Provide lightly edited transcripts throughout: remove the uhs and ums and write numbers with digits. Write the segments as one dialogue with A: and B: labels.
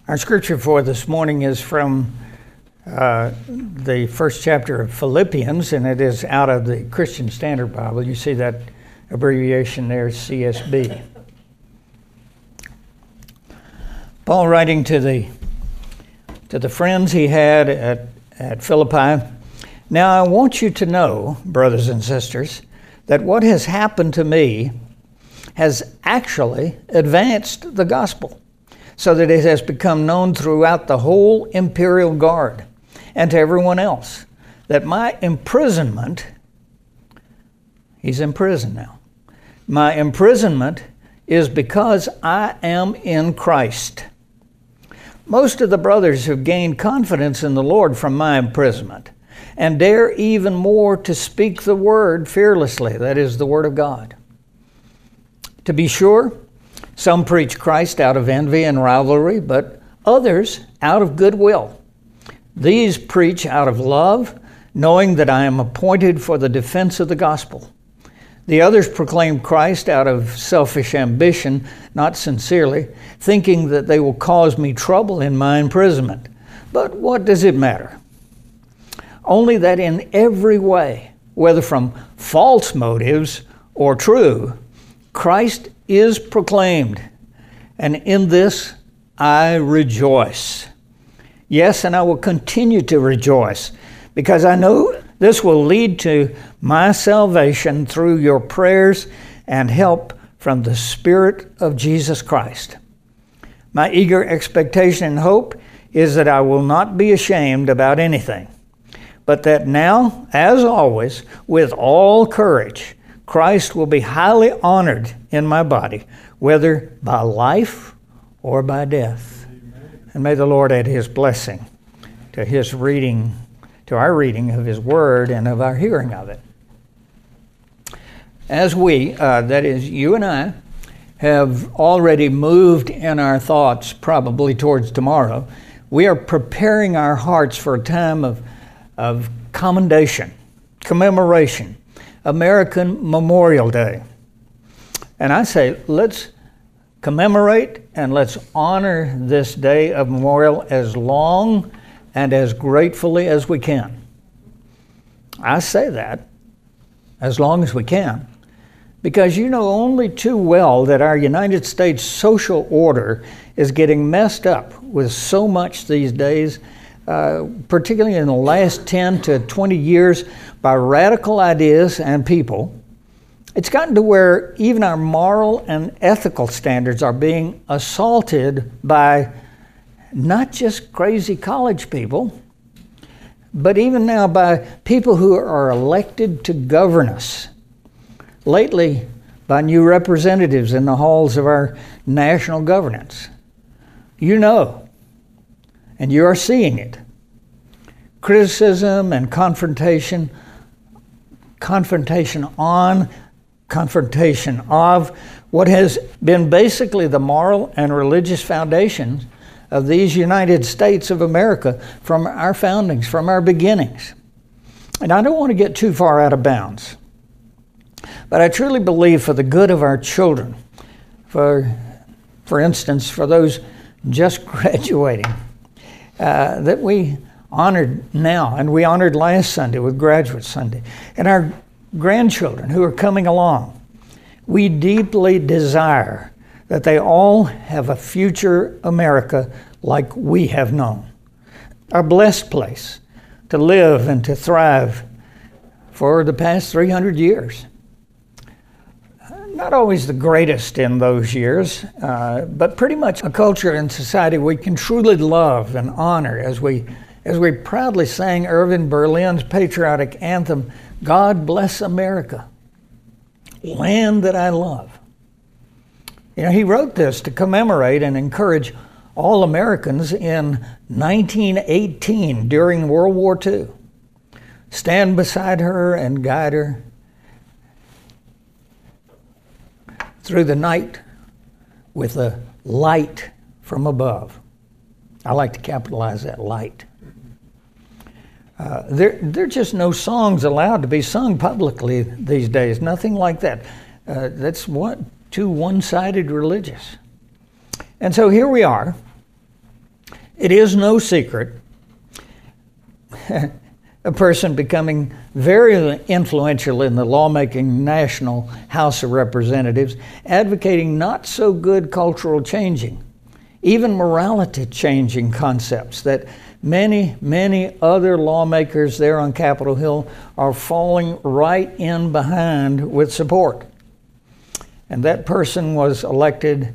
A: Our scripture for this morning is from the first chapter of Philippians, and it is out of the Christian Standard Bible. You see that abbreviation there, CSB. Paul writing to the friends he had at Philippi. Now I want you to know, brothers and sisters, that what has happened to me has actually advanced the gospel, so that it has become known throughout the whole imperial guard and to everyone else that my imprisonment, he's in prison now, my imprisonment is because I am in Christ. Most of the brothers have gained confidence in the Lord from my imprisonment and dare even more to speak the word fearlessly, that is, the word of God. To be sure, some preach Christ out of envy and rivalry, but others out of goodwill. These preach out of love, knowing that I am appointed for the defense of the gospel. The others proclaim Christ out of selfish ambition, not sincerely, thinking that they will cause me trouble in my imprisonment. But what does it matter? Only that in every way, whether from false motives or true, Christ is proclaimed, and in this I rejoice. Yes, and I will continue to rejoice, because I know this will lead to my salvation through your prayers and help from the Spirit of Jesus Christ. My eager expectation and hope is that I will not be ashamed about anything, but that now, as always, with all courage, Christ will be highly honored in my body, whether by life or by death. Amen. And may the Lord add his blessing to his reading, to our reading of his word and of our hearing of it. As we, that is you and I, have already moved in our thoughts probably towards tomorrow, we are preparing our hearts for a time of commendation, commemoration, American Memorial Day. And I say, let's commemorate and let's honor this day of memorial as long and as gratefully as we can. I say that as long as we can, because you know only too well that our United States social order is getting messed up with so much these days, particularly in the last 10 to 20 years, by radical ideas and people. It's gotten to where even our moral and ethical standards are being assaulted by not just crazy college people, but even now by people who are elected to govern us. Lately, by new representatives in the halls of our national governance. You know, and you are seeing it. Criticism and confrontation on, confrontation of what has been basically the moral and religious foundations of these United States of America from our foundings, from our beginnings. And I don't want to get too far out of bounds, but I truly believe for the good of our children, for instance, for those just graduating, that we honored now, and we honored last Sunday with Graduate Sunday, and our grandchildren who are coming along. We deeply desire that they all have a future America like we have known, a blessed place to live and to thrive for the past 300 years. Not always the greatest in those years, but pretty much a culture and society we can truly love and honor as we proudly sang Irving Berlin's patriotic anthem, God Bless America, land that I love. You know, he wrote this to commemorate and encourage all Americans in 1918 during World War II. Stand beside her and guide her through the night with a light from above. I like to capitalize that, light. There are just no songs allowed to be sung publicly these days. Nothing like that. That's too one-sided religious. And so here we are, It is no secret a person becoming very influential in the lawmaking National House of Representatives, advocating not so good cultural changing, even morality changing concepts that many, many other lawmakers there on Capitol Hill are falling right in behind with support. And that person was elected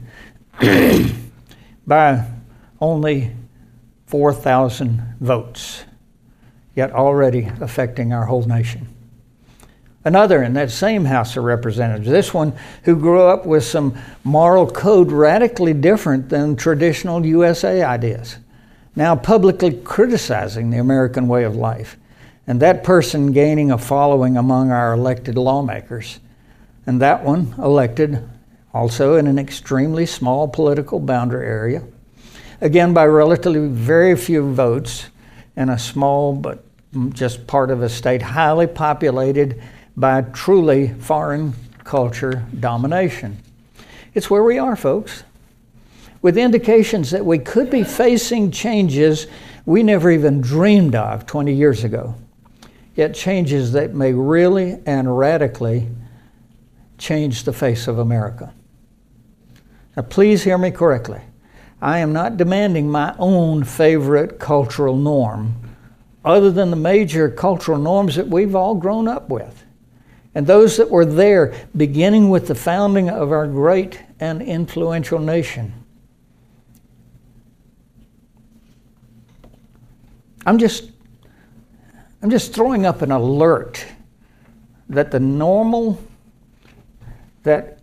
A: by only 4,000 votes, yet already affecting our whole nation. Another in that same House of Representatives, this one who grew up with some moral code radically different than traditional USA ideas, now publicly criticizing the American way of life, and that person gaining a following among our elected lawmakers. And that one elected also in an extremely small political boundary area, again by relatively very few votes, in a small but just part of a state highly populated by truly foreign culture domination. It's where we are, folks, with indications that we could be facing changes we never even dreamed of 20 years ago, yet changes that may really and radically change the face of America. Now, please hear me correctly. I am not demanding my own favorite cultural norm, other than the major cultural norms that we've all grown up with, and those that were there beginning with the founding of our great and influential nation. I'm just throwing up an alert that the normal, that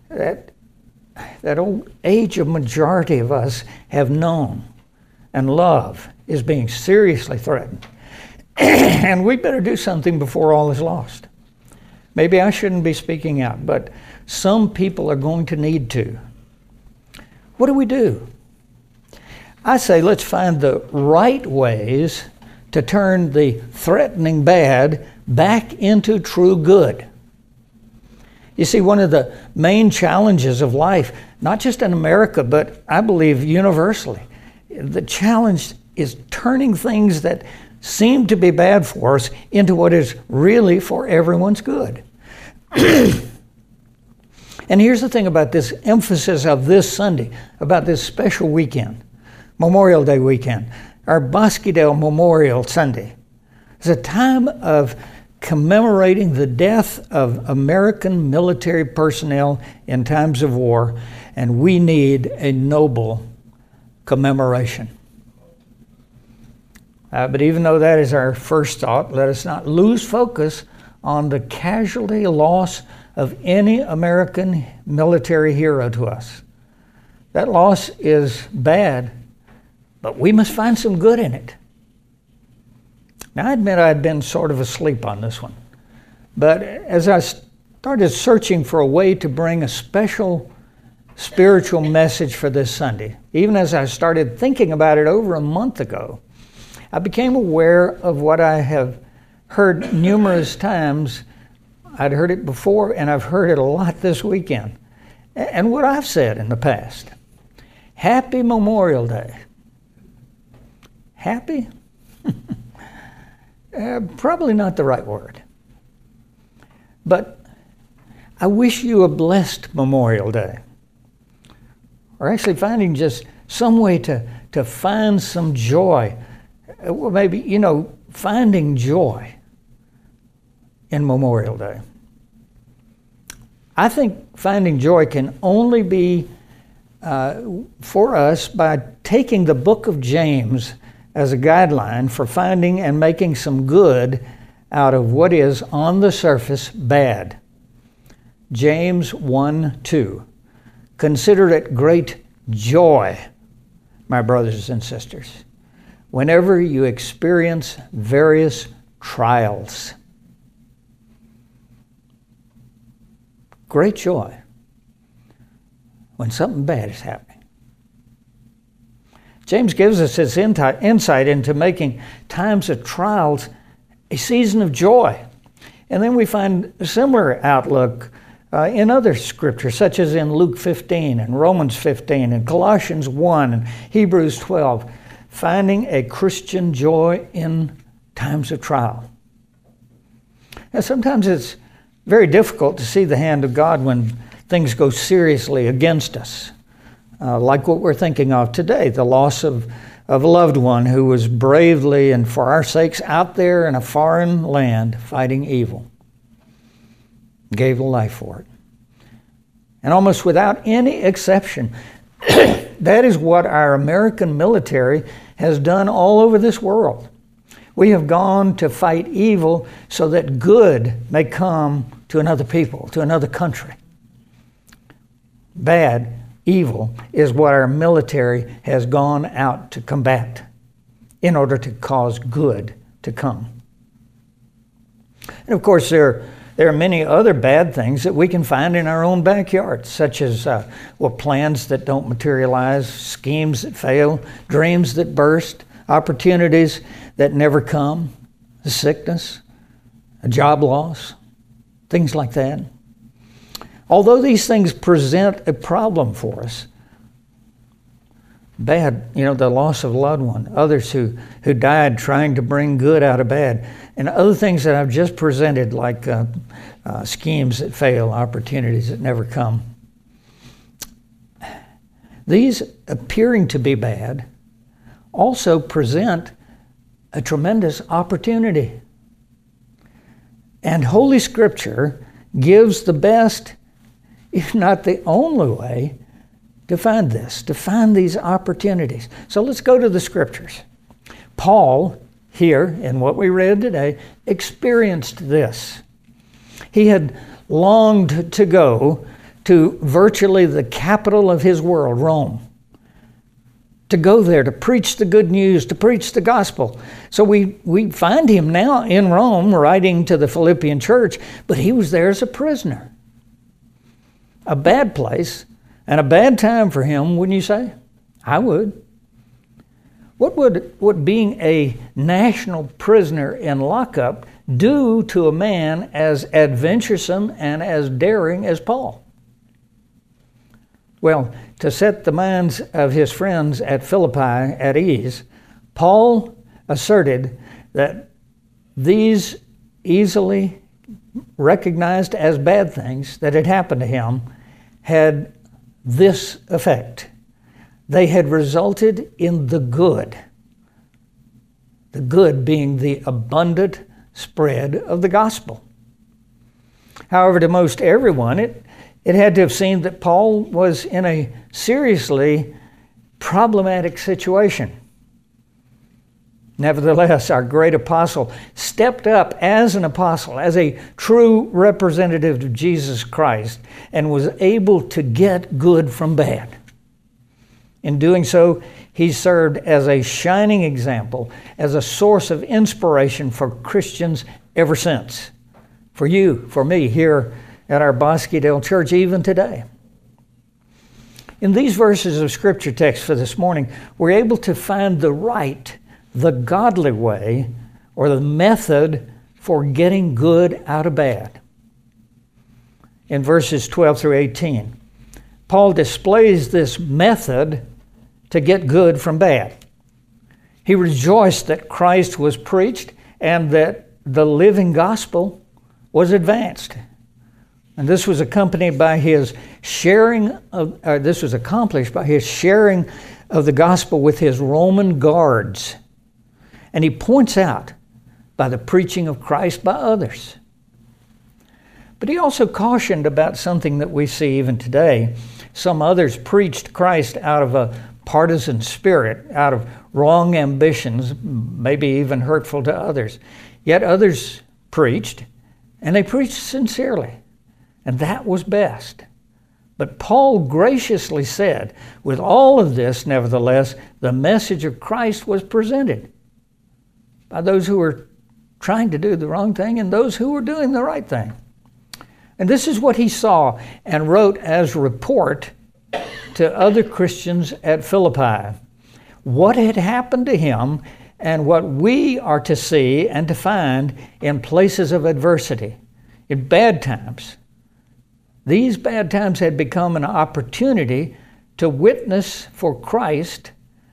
A: old age of majority of us have known and love is being seriously threatened. And we better do something before all is lost. Maybe I shouldn't be speaking out, but some people are going to need to. What do? I say let's find the right ways to turn the threatening bad back into true good. You see, one of the main challenges of life, not just in America, but I believe universally, the challenge is turning things that seem to be bad for us into what is really for everyone's good. And here's the thing about this emphasis of this Sunday, about this special weekend, Memorial Day weekend, our Bosquedale Memorial Sunday. It's a time of commemorating the death of American military personnel in times of war, and we need a noble commemoration. But even though that is our first thought, let us not lose focus on the casualty loss of any American military hero to us. That loss is bad, but we must find some good in it. Now, I admit I'd been sort of asleep on this one, but as I started searching for a way to bring a special spiritual message for this Sunday, even as I started thinking about it over a month ago, I became aware of what I have heard numerous times. I'd heard it before, and I've heard it a lot this weekend. And what I've said in the past. Happy Memorial Day. Happy? Probably not the right word. But I wish you a blessed Memorial Day. Or actually finding just some way to find some joy. Well, maybe, finding joy in Memorial Day. I think finding joy can only be for us by taking the book of James as a guideline for finding and making some good out of what is on the surface bad. James 1:2. Consider it great joy, my brothers and sisters, whenever you experience various trials. Great joy when something bad is happening. James gives us his insight into making times of trials a season of joy. And then we find a similar outlook in other scriptures, such as in Luke 15 and Romans 15 and Colossians 1 and Hebrews 12. finding a Christian joy in times of trial. Now, sometimes it's very difficult to see the hand of God when things go seriously against us, like what we're thinking of today, the loss of a loved one who was bravely and for our sakes out there in a foreign land fighting evil, gave life for it. And almost without any exception, that is what our American military has done all over this world. We have gone to fight evil so that good may come to another people, to another country. Bad, evil, is what our military has gone out to combat in order to cause good to come. And of course, there are many other bad things that we can find in our own backyard, such as plans that don't materialize, schemes that fail, dreams that burst, opportunities that never come, a sickness, a job loss, things like that. Although these things present a problem for us, bad, the loss of a loved one, others who died trying to bring good out of bad, and other things that I've just presented, like schemes that fail, opportunities that never come. These appearing to be bad also present a tremendous opportunity. And Holy Scripture gives the best, if not the only way, to find this, to find these opportunities. So let's go to the Scriptures. Paul, here in what we read today, experienced this. He had longed to go to virtually the capital of his world, Rome, to go there to preach the good news, to preach the gospel. So we find him now in Rome writing to the Philippian church, but he was there as a prisoner. A bad place and a bad time for him, wouldn't you say? I would. What would being a national prisoner in lockup do to a man as adventuresome and as daring as Paul? Well, to set the minds of his friends at Philippi at ease, Paul asserted that these easily recognized as bad things that had happened to him had this effect. They had resulted in the good being the abundant spread of the gospel. However, to most everyone, it had to have seemed that Paul was in a seriously problematic situation. Nevertheless, our great apostle stepped up as an apostle, as a true representative of Jesus Christ, and was able to get good from bad. In doing so, he served as a shining example, as a source of inspiration for Christians ever since. For you, for me, here at our Bosquedale Church, even today. In these verses of Scripture text for this morning, we're able to find the godly way, or the method for getting good out of bad. In verses 12 through 18, Paul displays this method to get good from bad. He rejoiced that Christ was preached and that the living gospel was advanced. And this was accompanied by his this was accomplished by his sharing of the gospel with his Roman guards. And he points out by the preaching of Christ by others. But he also cautioned about something that we see even today. Some others preached Christ out of a partisan spirit, out of wrong ambitions, maybe even hurtful to others. Yet others preached, and they preached sincerely. And that was best. But Paul graciously said, with all of this, nevertheless, the message of Christ was presented by those who were trying to do the wrong thing and those who were doing the right thing. And this is what he saw and wrote as report to other Christians at Philippi. What had happened to him and what we are to see and to find in places of adversity, in bad times. These bad times had become an opportunity to witness for Christ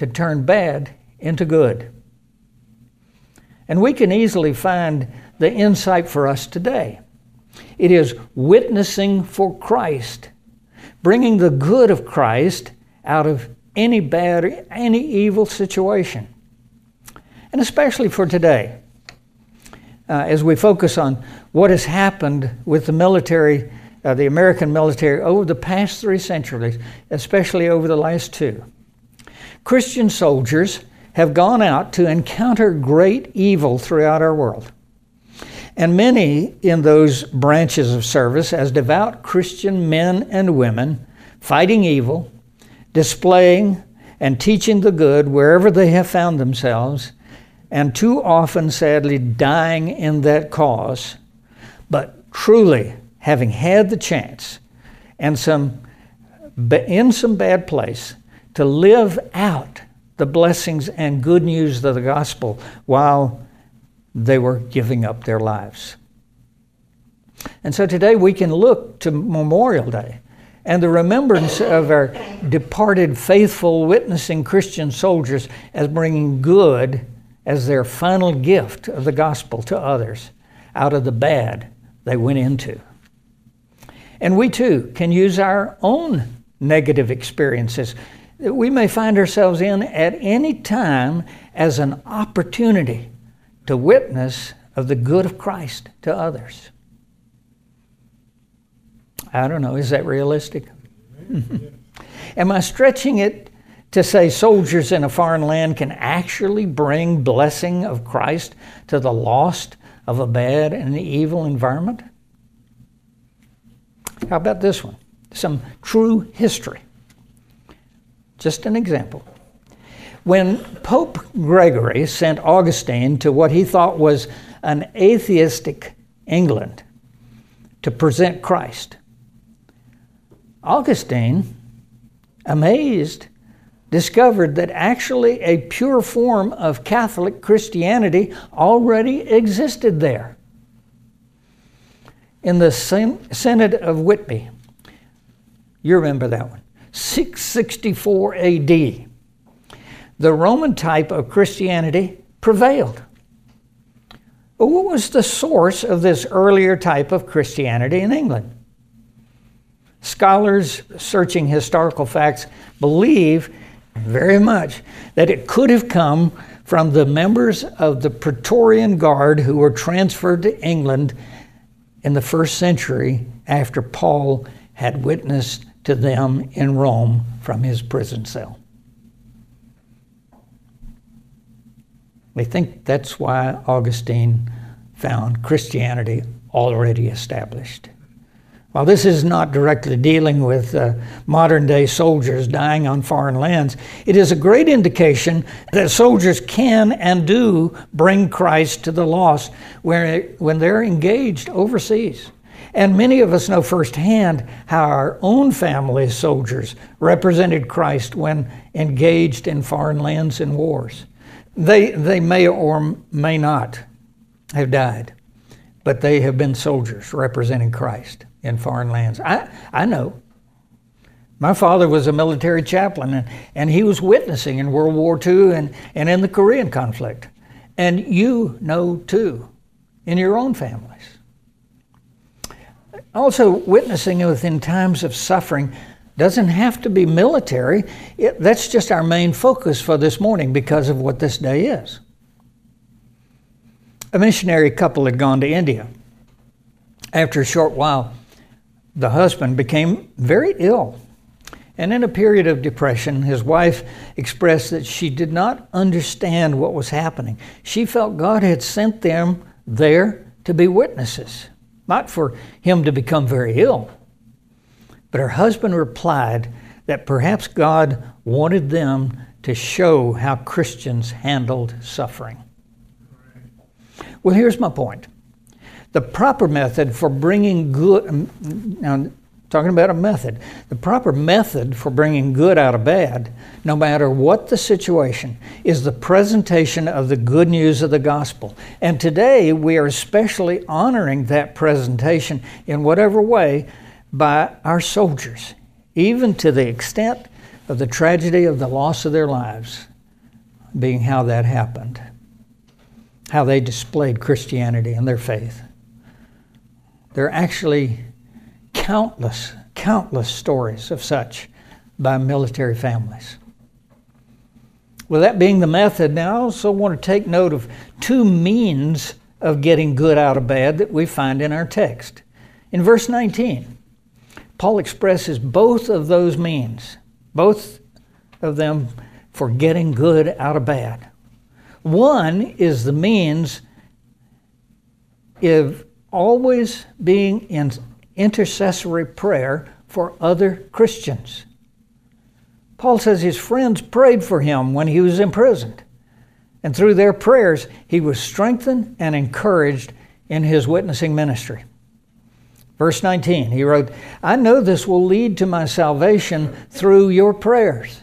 A: to turn bad into good. And we can easily find the insight for us today. It is witnessing for Christ, bringing the good of Christ out of any bad, any evil situation. And especially for today, as we focus on what has happened with the military, the American military, over the past 3 centuries, especially over the last 2. Christian soldiers have gone out to encounter great evil throughout our world. And many in those branches of service, as devout Christian men and women, fighting evil, displaying and teaching the good wherever they have found themselves, and too often, sadly, dying in that cause, but truly having had the chance and in some bad place to live out the blessings and good news of the gospel while they were giving up their lives. And so today we can look to Memorial Day and the remembrance of our departed faithful witnessing Christian soldiers as bringing good as their final gift of the gospel to others out of the bad they went into. And we too can use our own negative experiences that we may find ourselves in at any time as an opportunity to witness of the good of Christ to others. I don't know, is that realistic? Am I stretching it to say soldiers in a foreign land can actually bring blessing of Christ to the lost of a bad and evil environment? How about this one? Some true history. Just an example. When Pope Gregory sent Augustine to what he thought was an atheistic England to present Christ, Augustine, amazed, discovered that actually a pure form of Catholic Christianity already existed there. In the Synod of Whitby, you remember that one, 664 AD, the Roman type of Christianity prevailed. But what was the source of this earlier type of Christianity in England? Scholars searching historical facts believe very much that it could have come from the members of the Praetorian Guard who were transferred to England in the 1st century after Paul had witnessed to them in Rome from his prison cell. We think that's why Augustine found Christianity already established. While this is not directly dealing with modern-day soldiers dying on foreign lands, it is a great indication that soldiers can and do bring Christ to the lost when they're engaged overseas. And many of us know firsthand how our own family soldiers represented Christ when engaged in foreign lands and wars. They may or may not have died, but they have been soldiers representing Christ in foreign lands. I know. My father was a military chaplain, and he was witnessing in World War II and in the Korean conflict. And you know too, in your own families. Also, witnessing within times of suffering doesn't have to be military. That's just our main focus for this morning because of what this day is. A missionary couple had gone to India. After a short while, the husband became very ill. And in a period of depression, his wife expressed that she did not understand what was happening. She felt God had sent them there to be witnesses, not for him to become very ill. But her husband replied that perhaps God wanted them to show how Christians handled suffering. Well, here's my point. The proper method for bringing good, now talking about a method, the proper method for bringing good out of bad, no matter what the situation, is the presentation of the good news of the gospel. And today we are especially honoring that presentation in whatever way by our soldiers, even to the extent of the tragedy of the loss of their lives being how that happened, how they displayed Christianity and their faith. There are actually countless stories of such by military families. With that being the method, now I also want to take note of two means of getting good out of bad that we find in our text. In verse 19, Paul expresses both of those means, both of them for getting good out of bad. One is the means of always being in intercessory prayer for other Christians. Paul says his friends prayed for him when he was imprisoned, and through their prayers he was strengthened and encouraged in his witnessing ministry. Verse 19, he wrote, "I know this will lead to my salvation through your prayers."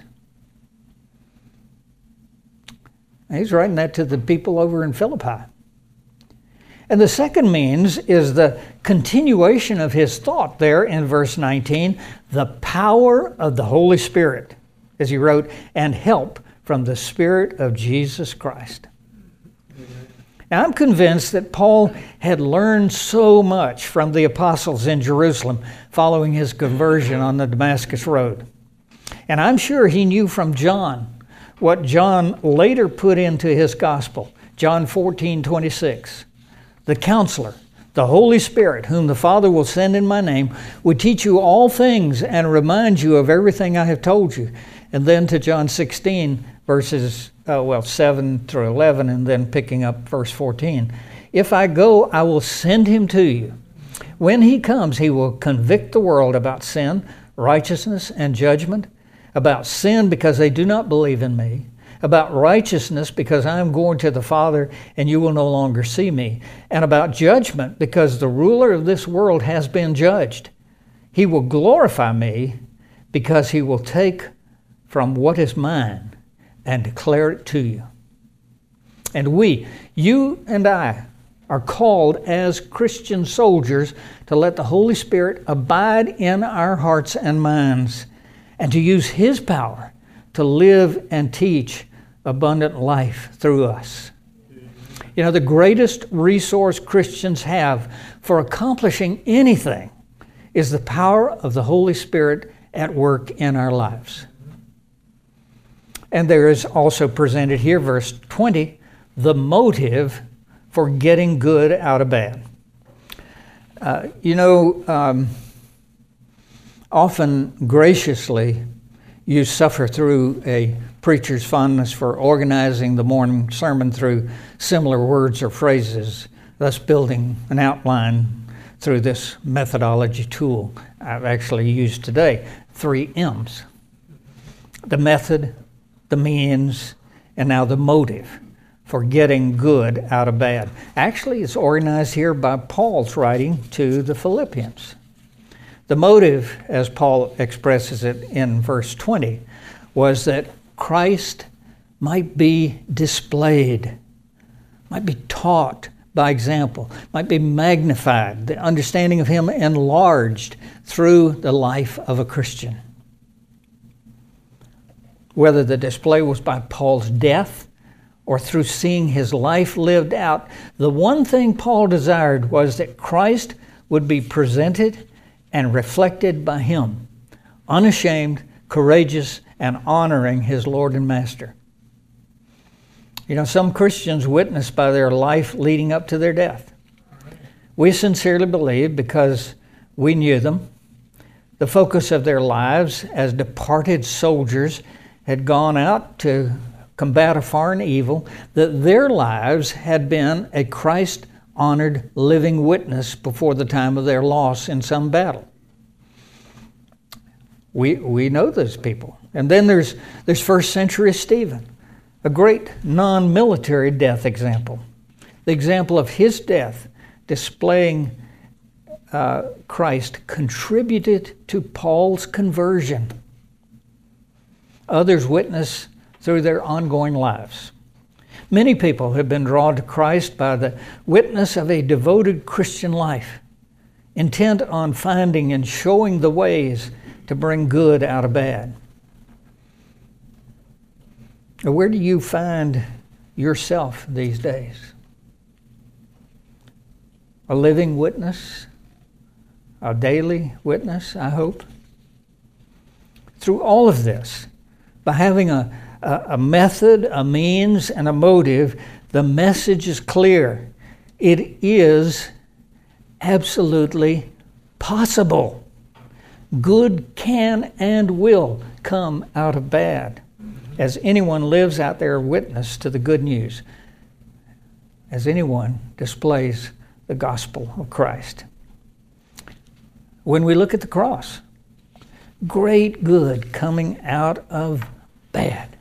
A: He's writing that to the people over in Philippi. And the second means is the continuation of his thought there in verse 19, the power of the Holy Spirit, as he wrote, and help from the Spirit of Jesus Christ. Now, I'm convinced that Paul had learned so much from the apostles in Jerusalem following his conversion on the Damascus Road. And I'm sure he knew from John what John later put into his gospel, John 14:26. "The Counselor, the Holy Spirit, whom the Father will send in my name, will teach you all things and remind you of everything I have told you." And then to John 16, verses 7 through 11, and then picking up verse 14. "If I go, I will send him to you. When he comes, he will convict the world about sin, righteousness, and judgment, about sin because they do not believe in me, about righteousness because I am going to the Father and you will no longer see me, and about judgment because the ruler of this world has been judged. He will glorify me because he will take from what is mine and declare it to you." And we, you and I, are called as Christian soldiers to let the Holy Spirit abide in our hearts and minds and to use his power to live and teach abundant life through us. You know, the greatest resource Christians have for accomplishing anything is the power of the Holy Spirit at work in our lives. And there is also presented here, verse 20, the motive for getting good out of bad. Often graciously you suffer through a preacher's fondness for organizing the morning sermon through similar words or phrases, thus building an outline through this methodology tool I've actually used today. 3 M's. The method, the means, and now the motive for getting good out of bad. Actually, it's organized here by Paul's writing to the Philippians. The motive, as Paul expresses it in verse 20, was that Christ might be displayed, might be taught by example, might be magnified, the understanding of him enlarged through the life of a Christian. Whether the display was by Paul's death or through seeing his life lived out, the one thing Paul desired was that Christ would be presented and reflected by him, unashamed, courageous, and honoring his Lord and Master. You know, some Christians witness by their life leading up to their death. We sincerely believe, because we knew them, the focus of their lives as departed soldiers had gone out to combat a foreign evil, that their lives had been a Christ-honored living witness before the time of their loss in some battle. We know those people. And then there's first century Stephen, a great non-military death example. The example of his death displaying Christ contributed to Paul's conversion. Others witness through their ongoing lives. Many people have been drawn to Christ by the witness of a devoted Christian life, intent on finding and showing the ways to bring good out of bad. Where do you find yourself these days? A living witness? A daily witness, I hope? Through all of this, by having a method, a means, and a motive, the message is clear. It is absolutely possible. Good can and will come out of bad. As anyone lives out their witness to the good news, as anyone displays the gospel of Christ. When we look at the cross, great good coming out of bad.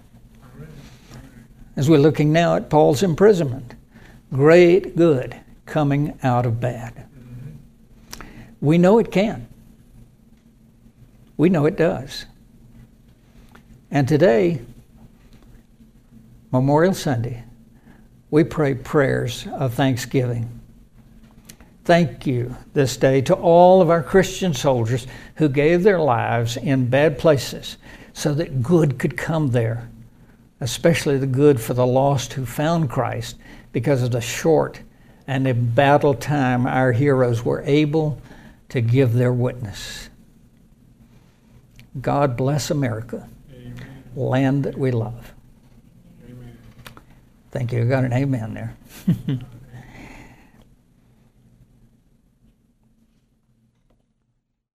A: As we're looking now at Paul's imprisonment, great good coming out of bad. We know it can. We know it does. And today, Memorial Sunday, we pray prayers of thanksgiving. Thank you this day to all of our Christian soldiers who gave their lives in bad places so that good could come there, especially the good for the lost who found Christ because of the short and embattled time our heroes were able to give their witness. God bless America, amen. Land that we love. Amen. Thank you. I got an amen there.